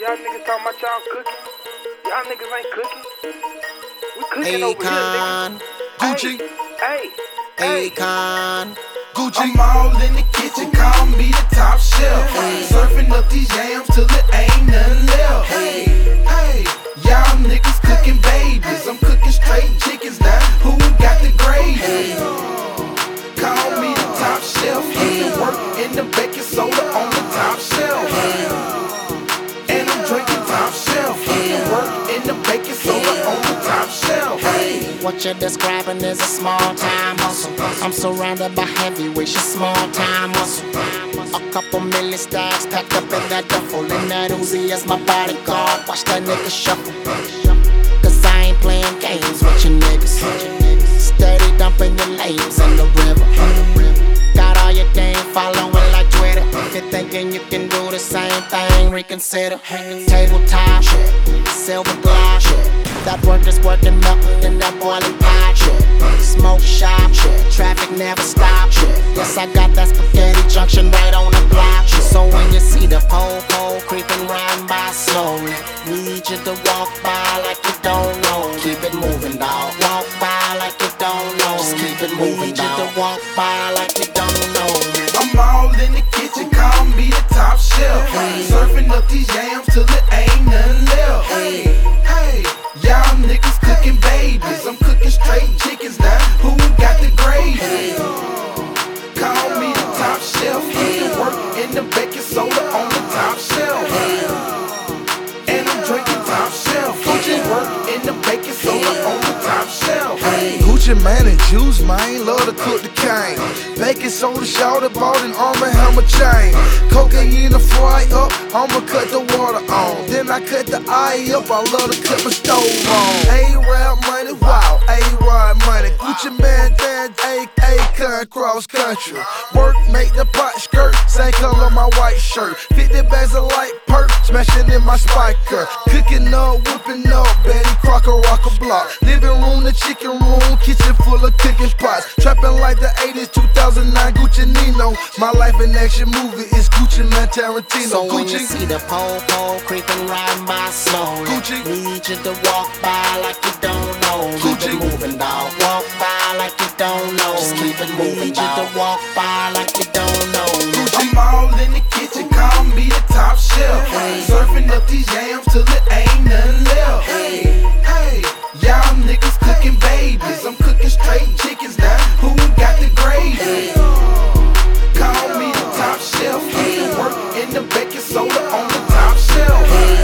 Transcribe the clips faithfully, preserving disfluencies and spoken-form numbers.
Y'all niggas talking about y'all cooking. Y'all niggas ain't cooking. We cooking over here, niggas. Gucci, Hey, hey, Akon, Gucci. I'm all in the kitchen, call me the top chef. Hey. Surfing up these yams till it ain't nothing left. Hey, hey, y'all niggas cooking babies. I'm cooking straight chickens now. Who got the gravy? Hey. Call me the top chef. Put the work in the baking soda on the top shelf. Hey. And I'm drinking top shelf. Put the work in the baking soda on the top shelf. Hey. What you're describing is a small time hustle. I'm surrounded by heavyweights, a small time hustle. A couple million stacks packed up in that duffel, and that Uzi is my bodyguard. Watch that nigga shuffle. Cause I ain't playing games with you niggas. Steady dumping your lames in the river. Got all your game following like Twitter. If you're thinking you can do the same thing, reconsider. Tabletop, silver glass. That work is working, melting in that boiling pot. Smoke shop, traffic never stop. Yes, I got that spaghetti junction right on the block. So when you see the pole pole creeping round by slowly, need you to walk by like you don't know. Keep it moving, dawg. Walk by like you don't know. Just keep it moving, dawg. Need you to walk by like you don't know. I'm all in the kitchen, call me the top chef. Hey. Surfing up these yams till it ain't nothing left. Hey, hey, y'all niggas cooking babies. I'm cooking straight chickens now. Who got the gravy? Hey. Call me the top chef. Put the work in the baking soda on the top shelf. Hey. And I'm drinking top shelf. Put the work in the baking soda on the top shelf. Hey. Gucci man and juice, man, love to cook the cane. Baking soda, shout about an Arm and Hammer chain. Cocaine to fry up, I'ma cut the water on. Then I cut the eye up, I love to cut my stove on. A-Rap money, wow, A-Rod money. Gucci man, Dan, A-Akon, cross country. Work, make the pot skirt, same color my white shirt. fifty bags of light perk, smashing in my spiker. Cooking up, whipping up, Betty Crocker, rock a block. Living room, the chicken room, kitchen full of cooking pots. Trapping like the eighties, two thousand nine, Gucci Nino. My life in action movie is Gucci man Tarantino. So Gucci. when you see the pole pole creeping round by slowly, Gucci. need you to walk by like you don't know. Keep Gucci. it moving, dawg. Walk by like you don't know. Just keep it moving, need you to walk by like you don't know. I'm all in the kitchen, call me the top chef. Hey. Surfing up these yams till it ain't nothing left. Hey, hey, y'all niggas cooking babies. I'm cooking straight chickens now. Who got the gravy? Hey. Call me the top chef. Put the work in the baking soda on the top shelf. Hey.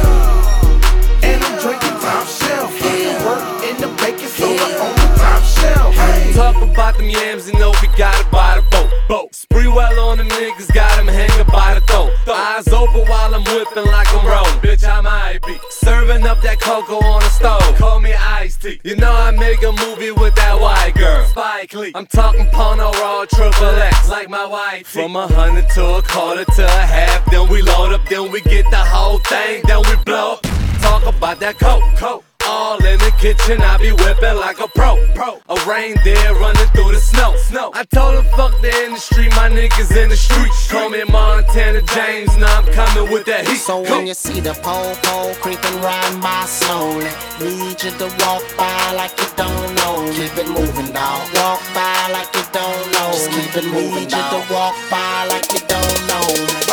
And I'm drinking top shelf. Put the work in the baking soda on the top shelf. Hey. Talk about them yams, you know we got it by the boat. Boat. Spree well on them niggas, got them hanging by the throat. Eyes open while I'm whipping like I'm rolling. Bitch, I'm I B. Serving up that cocoa on the stove. Call me Ice-T. You know I make a movie with that white girl. Spike Lee. I'm talking porno raw, triple X, like my wife. From a hundred to a quarter to a half. Then we load up, then we get the whole thing, then we blow up. Talk about that coke, coke. All in the kitchen, I be whipping like a pro, pro. A reindeer running through the snow, snow. I told her fuck the industry, my niggas in the street. Call me Montana James, now I'm coming with that heat. So when you see the pole pole creeping round by slowly, need you to walk by like you don't know. Keep it moving, dawg. Walk by like you don't know. Just keep it moving, need you to walk by like you don't know.